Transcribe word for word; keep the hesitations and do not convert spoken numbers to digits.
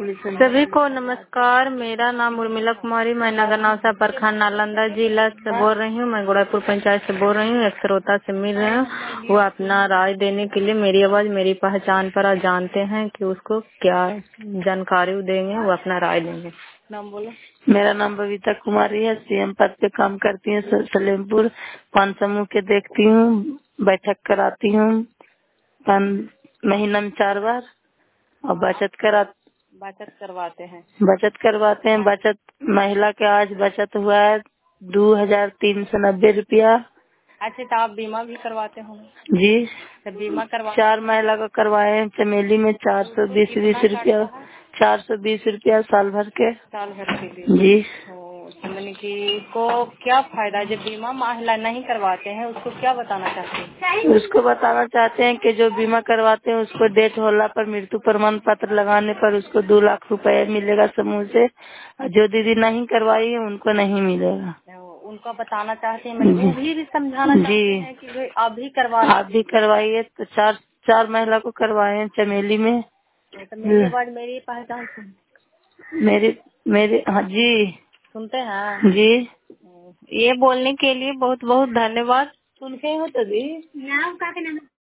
सभी को नमस्कार। मेरा नाम उर्मिला कुमारी, मैं नगर नौसा प्रखंड नालंदा जिला से बोल रही हूँ। मैं गोड़ापुर पंचायत से बोल रही हूँ। एक श्रोता से मिल रही हूँ। वो अपना राय देने के लिए मेरी आवाज मेरी पहचान पर आज जानते हैं कि उसको क्या जानकारी देंगे, वो अपना राय देंगे। नाम बोलो। मेरा नाम बबीता कुमारी है। सीएम पद पे काम करती हूँ। सलेमपुर पान समूह के देखती हूँ, बैठक कराती हूँ महीना में चार बार, और बचत करा बचत करवाते हैं बचत करवाते हैं। बचत महिला के आज बचत हुआ है दो हजार तीन सौ नब्बे रुपया। अच्छा, तो आप बीमा भी करवाते होंगे? जी, तो बीमा करवा चार महिला का करवाए हैं। चमेली में चार सौ बीस बीस रुपया चार सौ बीस रुपया साल भर के साल भर के लिए। जी। तो मैंने कि को क्या फायदा जब बीमा महिला नहीं करवाते हैं, उसको क्या बताना चाहते हैं? उसको बताना चाहते हैं कि जो बीमा करवाते हैं उसको डेथ होला पर, मृत्यु प्रमाण पत्र लगाने पर उसको दो लाख रुपए मिलेगा समूह से। जो दीदी नहीं करवाई है उनको नहीं मिलेगा। उनका बताना चाहते हैं, मैंने वो भी समझाना चाहते हैं कि भाई आप भी करवा आप भी करवाइए। तो चार चार महिला को करवाए हैं चमेली में। तो मेरी आवाज मेरी पहचान सुन मेरी मेरी हाँ जी सुनते हैं जी। ये बोलने के लिए बहुत बहुत धन्यवाद। सुन के हो तो दी।